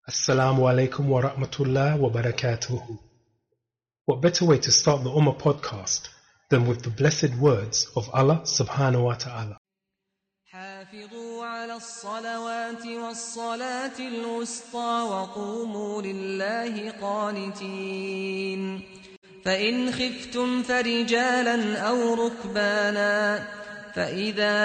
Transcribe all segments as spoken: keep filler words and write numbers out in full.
Assalamu alaikum wa rahmatullah wa barakatuhu. What better way to start the Ummah podcast than with the blessed words of Allah subhanahu wa ta'ala. حافظوا على الصلوات والصلاة الوسطى وقوموا لله قانتين فإن خفتم فرجالا أو ركبانا فإذا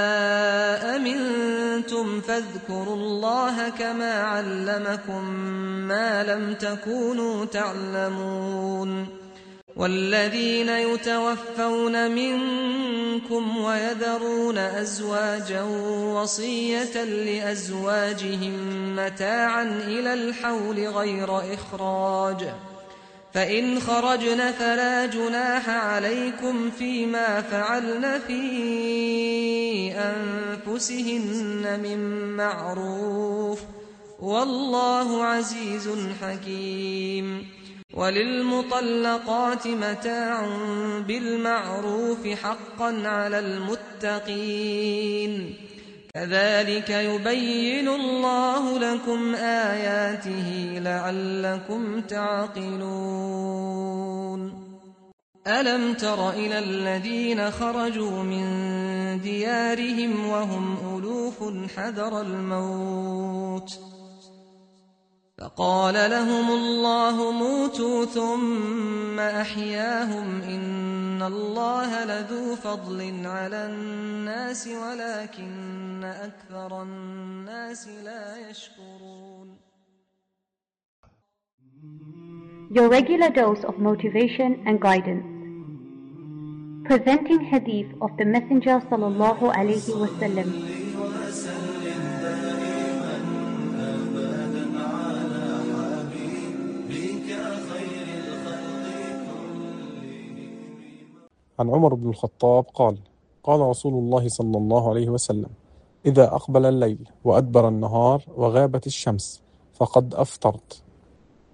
أمنتم فاذكروا الله كما علمكم ما لم تكونوا تعلمون والذين يتوفون منكم ويذرون أزواجا وصية لأزواجهم متاعا إلى الحول غير إخراج فإن خرجن فلا جناح عليكم فيما فعلن في أنفسهن من معروف والله عزيز حكيم وللمطلقات متاع بالمعروف حقا على المتقين كذلك يبين الله لكم آياته لعلكم تعقلون ألم تر إلى الذين خرجوا من ديارهم وهم ألوف حذر الموت فقال لهم الله موتوا ثم أحياهم إن الله لذو فضل على الناس ولكن أكثر الناس لا يشكرون. Your regular dose of motivation and guidance. Presenting hadith of the Messenger sallallahu alayhi wa sallam. عن عمر بن الخطاب قال قال رسول الله صلى الله عليه وسلم إذا أقبل الليل وأدبر النهار وغابت الشمس فقد أفطرت